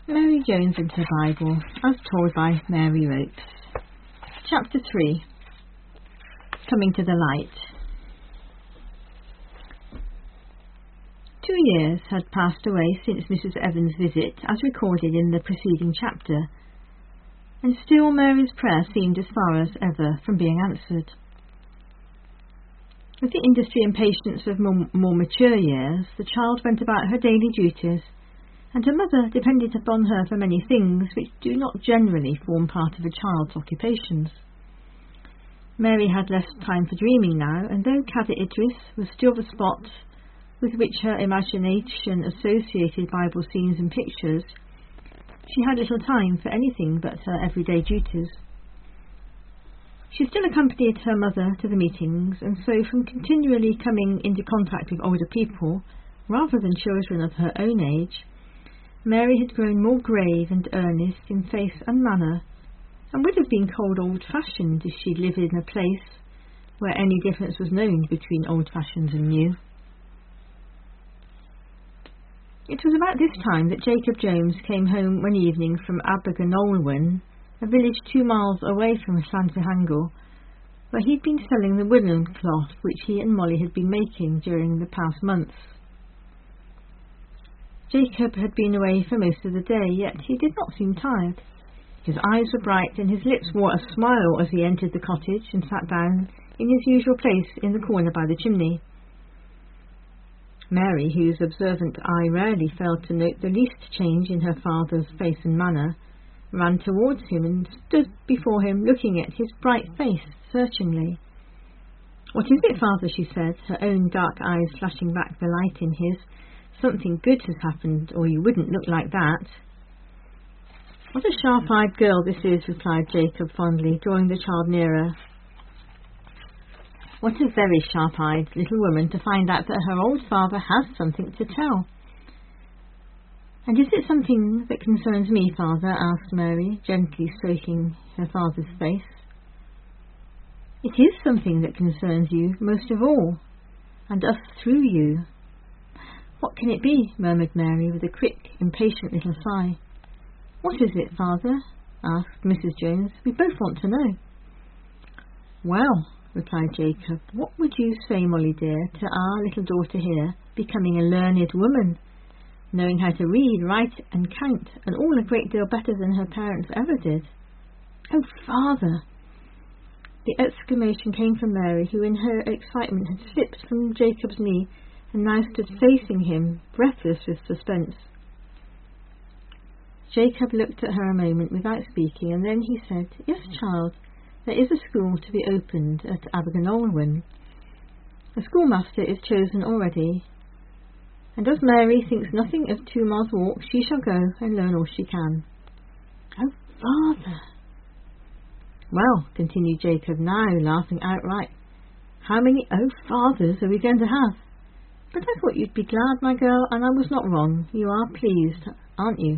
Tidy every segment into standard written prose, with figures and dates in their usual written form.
Mary Jones into the Bible, as told by Mary Ropes. Chapter 3. Coming to the Light. 2 years had passed away since Mrs. Evans' visit, as recorded in the preceding chapter, and still Mary's prayer seemed as far as ever from being answered. With the industry and patience of more mature years, the child went about her daily duties, and her mother depended upon her for many things which do not generally form part of a child's occupations. Mary had less time for dreaming now, and though Cader Idris was still the spot with which her imagination associated Bible scenes and pictures, she had little time for anything but her everyday duties. She still accompanied her mother to the meetings, and so from continually coming into contact with older people, rather than children of her own age, Mary had grown more grave and earnest in face and manner, and would have been called old-fashioned if she lived in a place where any difference was known between old-fashioned and new. It was about this time that Jacob Jones came home one evening from Abergynolwyn, a village 2 miles away from Llanfihangel, where he'd been selling the woolen cloth which he and Molly had been making during the past months. Jacob had been away for most of the day, yet he did not seem tired. His eyes were bright and his lips wore a smile as he entered the cottage and sat down in his usual place in the corner by the chimney. Mary, whose observant eye rarely failed to note the least change in her father's face and manner, ran towards him and stood before him looking at his bright face searchingly. "What is it, father?" she said, her own dark eyes flashing back the light in his. "Something good has happened, or you wouldn't look like that." "What a sharp-eyed girl this is," replied Jacob fondly, drawing the child nearer. "What a very sharp-eyed little woman to find out that her old father has something to tell." "And is it something that concerns me, father?" asked Mary, gently stroking her father's face. "It is something that concerns you most of all, and us through you." "What can it be?" murmured Mary, with a quick, impatient little sigh. "What is it, father?" asked Mrs. Jones. "We both want to know." "Well," replied Jacob, "what would you say, Molly dear, to our little daughter here becoming a learned woman, knowing how to read, write and count, and all a great deal better than her parents ever did?" "Oh, father!" The exclamation came from Mary, who in her excitement had slipped from Jacob's knee and now stood facing him, breathless with suspense. Jacob looked at her a moment without speaking, and then he said, "Yes, child, there is a school to be opened at Abergynolwyn. A schoolmaster is chosen already, and as Mary thinks nothing of 2 miles walk, she shall go and learn all she can." "Oh, father!" "Well," continued Jacob, now laughing outright, "how many 'oh, fathers' are we going to have? But I thought you'd be glad, my girl, and I was not wrong. You are pleased, aren't you?"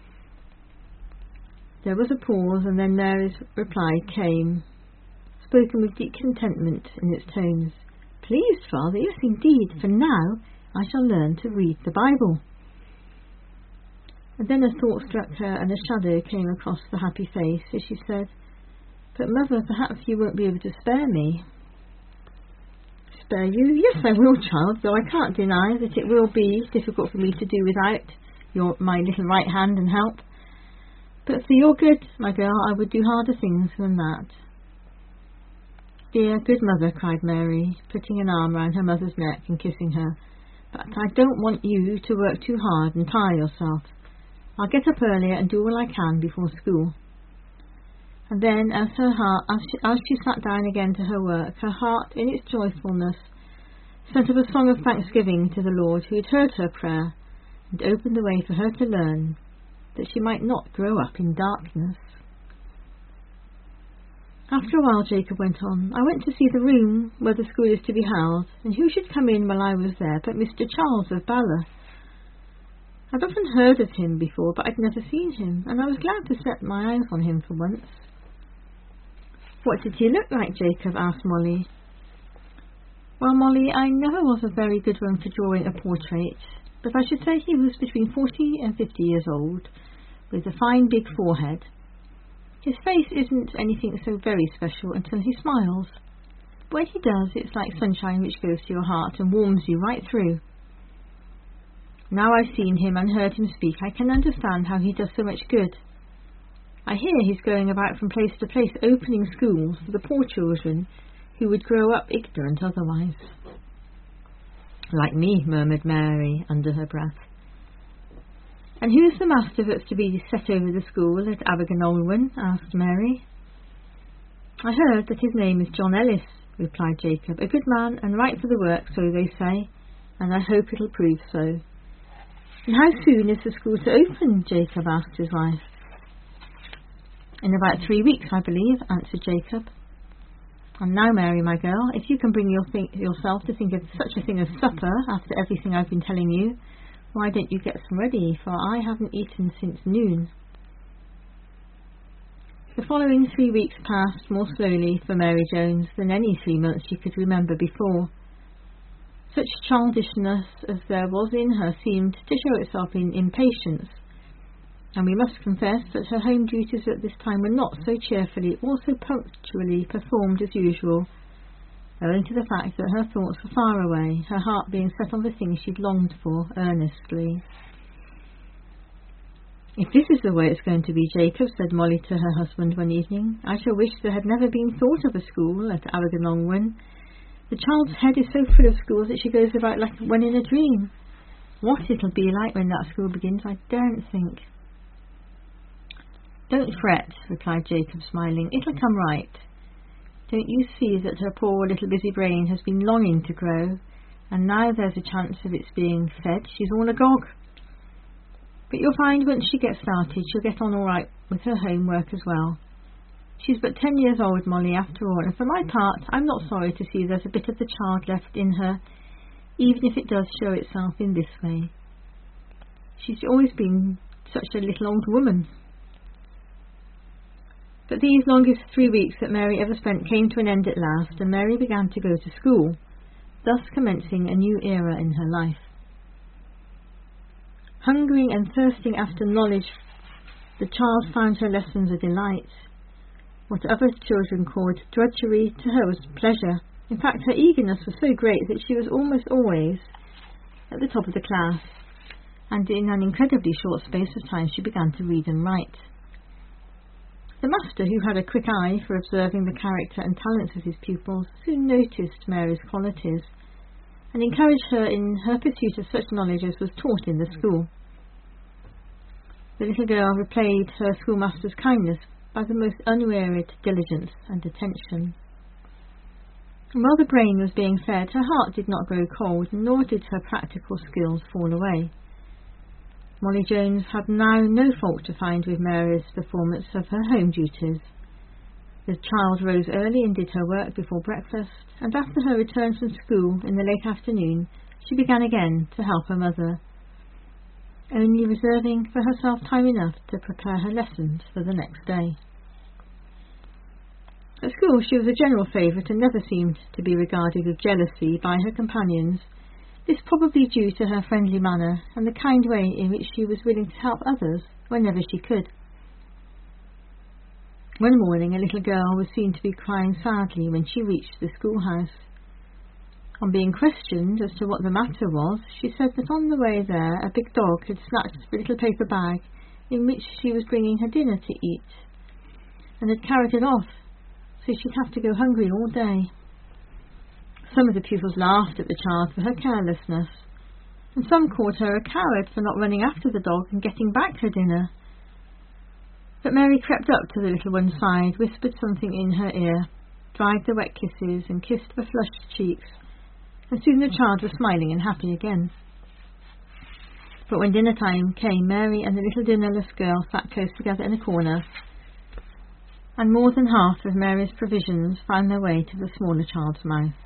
There was a pause, and then Mary's reply came, spoken with deep contentment in its tones. "Pleased, father? Yes, indeed, for now I shall learn to read the Bible." And then a thought struck her, and a shadow came across the happy face as she said, "But mother, perhaps you won't be able to spare me." "Spare you? Yes, I will, child, though I can't deny that it will be difficult for me to do without my little right hand and help. But for your good, my girl, I would do harder things than that." "Dear, good mother," cried Mary, putting an arm round her mother's neck and kissing her, "but I don't want you to work too hard and tire yourself. I'll get up earlier and do all I can before school." And then, as she sat down again to her work, her heart, in its joyfulness, sent up a song of thanksgiving to the Lord who had heard her prayer and opened the way for her to learn, that she might not grow up in darkness. After a while Jacob went on, "I went to see the room where the school is to be held, and who should come in while I was there but Mr. Charles of Bala. I'd often heard of him before, but I'd never seen him, and I was glad to set my eyes on him for once." "What did he look like, Jacob?" asked Molly. "Well, Molly, I never was a very good one for drawing a portrait, but I should say he was between 40 and 50 years old, with a fine big forehead. His face isn't anything so very special until he smiles. When he does, it's like sunshine which goes to your heart and warms you right through. Now I've seen him and heard him speak, I can understand how he does so much good. I hear he's going about from place to place opening schools for the poor children who would grow up ignorant otherwise. Like me, murmured Mary under her breath. And who's the master that's to be set over the school at Abergynolwyn? Asked Mary. I heard that his name is John Ellis, replied Jacob. A good man and right for the work, so they say, and I hope it'll prove so. And how soon is the school to open? Jacob asked his wife. In about 3 weeks, I believe, answered Jacob. And now, Mary, my girl, if you can bring yourself to think of such a thing as supper after everything I've been telling you, why don't you get some ready, for I haven't eaten since noon. The following 3 weeks passed more slowly for Mary Jones than any 3 months she could remember before. Such childishness as there was in her seemed to show itself in impatience, and we must confess that her home duties at this time were not so cheerfully or so punctually performed as usual, owing to the fact that her thoughts were far away, her heart being set on the things she'd longed for earnestly. If this is the way it's going to be, Jacob, said Molly to her husband one evening, I shall wish there had never been thought of a school at Abergynolwyn. The child's head is so full of schools that she goes about like one in a dream. What it'll be like when that school begins, I daren't think. Don't fret, replied Jacob, smiling. It'll come right. Don't you see that her poor little busy brain has been longing to grow, and now there's a chance of its being fed, she's all agog. But you'll find once she gets started, she'll get on all right with her homework as well. She's but 10 years old, Molly, after all, and for my part, I'm not sorry to see there's a bit of the child left in her, even if it does show itself in this way. She's always been such a little old woman. But these longest 3 weeks that Mary ever spent came to an end at last, and Mary began to go to school, thus commencing a new era in her life. Hungering and thirsting after knowledge, the child found her lessons a delight. What other children called drudgery, to her was pleasure. In fact, her eagerness was so great that she was almost always at the top of the class, and in an incredibly short space of time she began to read and write. The master, who had a quick eye for observing the character and talents of his pupils, soon noticed Mary's qualities, and encouraged her in her pursuit of such knowledge as was taught in the school. The little girl repaid her schoolmaster's kindness by the most unwearied diligence and attention. And while the brain was being fed, her heart did not grow cold, nor did her practical skills fall away. Molly Jones had now no fault to find with Mary's performance of her home duties. The child rose early and did her work before breakfast, and after her return from school in the late afternoon, she began again to help her mother, only reserving for herself time enough to prepare her lessons for the next day. At school she was a general favourite and never seemed to be regarded with jealousy by her companions, this probably due to her friendly manner and the kind way in which she was willing to help others whenever she could. One morning a little girl was seen to be crying sadly when she reached the schoolhouse. On being questioned as to what the matter was, she said that on the way there a big dog had snatched the little paper bag in which she was bringing her dinner to eat, and had carried it off, so she'd have to go hungry all day. Some of the pupils laughed at the child for her carelessness, and some called her a coward for not running after the dog and getting back her dinner. But Mary crept up to the little one's side, whispered something in her ear, dried the wet kisses and kissed the flushed cheeks, and soon the child was smiling and happy again. But when dinner time came, Mary and the little dinnerless girl sat close together in a corner, and more than half of Mary's provisions found their way to the smaller child's mouth.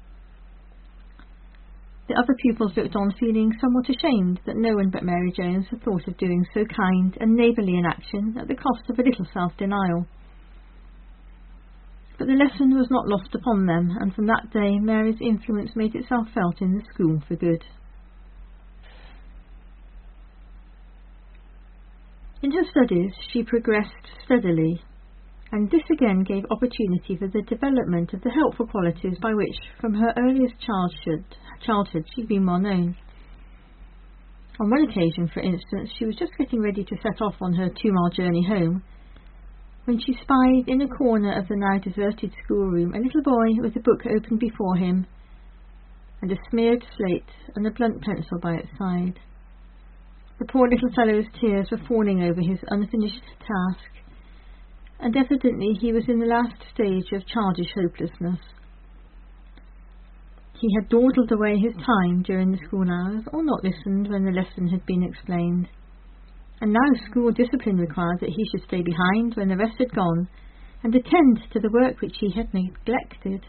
The other pupils looked on, feeling somewhat ashamed that no one but Mary Jones had thought of doing so kind and neighbourly an action at the cost of a little self-denial. But the lesson was not lost upon them, and from that day Mary's influence made itself felt in the school for good. In her studies she progressed steadily, and this again gave opportunity for the development of the helpful qualities by which, from her earliest childhood she'd been well known. On one occasion, for instance, she was just getting ready to set off on her 2-mile journey home, when she spied in a corner of the now deserted schoolroom a little boy with a book open before him, and a smeared slate and a blunt pencil by its side. The poor little fellow's tears were falling over his unfinished task, and evidently he was in the last stage of childish hopelessness. He had dawdled away his time during the school hours, or not listened when the lesson had been explained, and now school discipline required that he should stay behind when the rest had gone, and attend to the work which he had neglected.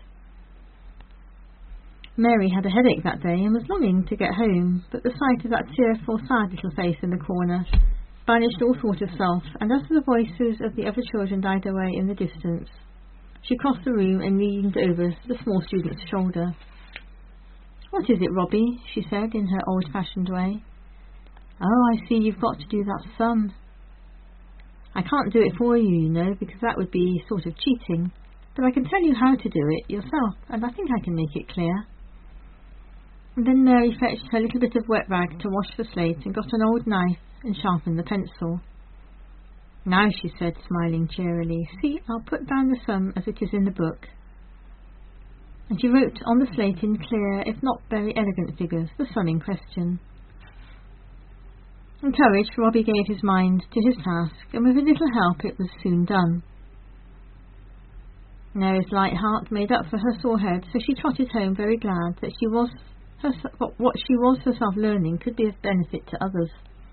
Mary had a headache that day and was longing to get home, but the sight of that tearful, sad little face in the corner banished all thought of self, and as the voices of the other children died away in the distance, she crossed the room and leaned over the small student's shoulder. "What is it, Robbie?" she said in her old-fashioned way. "Oh, I see you've got to do that sum." "I can't do it for you, you know, because that would be sort of cheating, but I can tell you how to do it yourself, and I think I can make it clear." And then Mary fetched her little bit of wet rag to wash the slate and got an old knife and sharpened the pencil. "Now," she said, smiling cheerily, "see, I'll put down the sum as it is in the book." And she wrote on the slate in clear, if not very elegant figures, the sum in question. Encouraged, Robbie gave his mind to his task, and with a little help it was soon done. Mary's light heart made up for her sore head, so she trotted home very glad that what she was herself learning could be of benefit to others.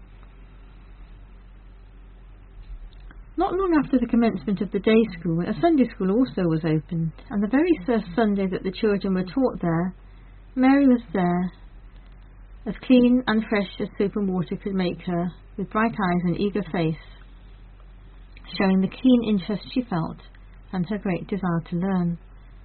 Not long after the commencement of the day school, a Sunday school also was opened, and the very first Sunday that the children were taught there, Mary was there, as clean and fresh as soap and water could make her, with bright eyes and eager face, showing the keen interest she felt and her great desire to learn.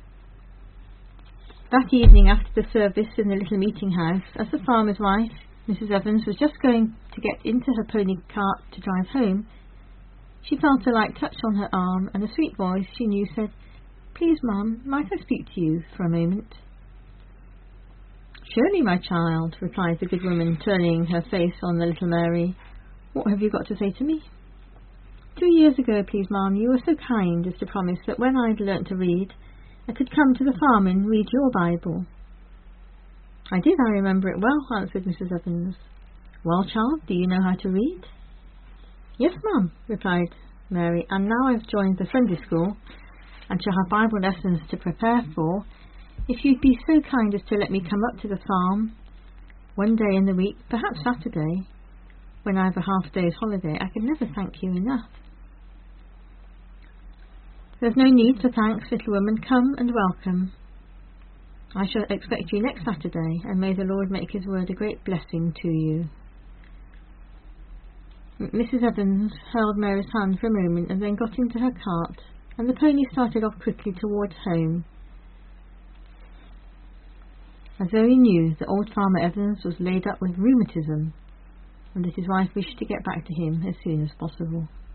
That evening, after the service in the little meeting house, as the farmer's wife, Mrs. Evans, was just going to get into her pony cart to drive home, she felt a light touch on her arm, and a sweet voice she knew said, "Please, Mum, might I speak to you for a moment?" "Surely, my child," replied the good woman, turning her face on the little Mary. "What have you got to say to me?" 2 years ago, please, Mum, you were so kind as to promise that when I'd learnt to read, I could come to the farm and read your Bible." "I did, I remember it well," answered Mrs. Evans. "Well, child, do you know how to read?" "Yes, Mum," replied Mary, "and now I've joined the Sunday school and shall have Bible lessons to prepare for. If you'd be so kind as to let me come up to the farm one day in the week, perhaps Saturday, when I have a half-day's holiday, I can never thank you enough." "There's no need for thanks, little woman. Come and welcome. I shall expect you next Saturday, and may the Lord make his word a great blessing to you." Mrs. Evans held Mary's hand for a moment and then got into her cart, and the pony started off quickly towards home. As though he knew that old Farmer Evans was laid up with rheumatism, and that his wife wished to get back to him as soon as possible.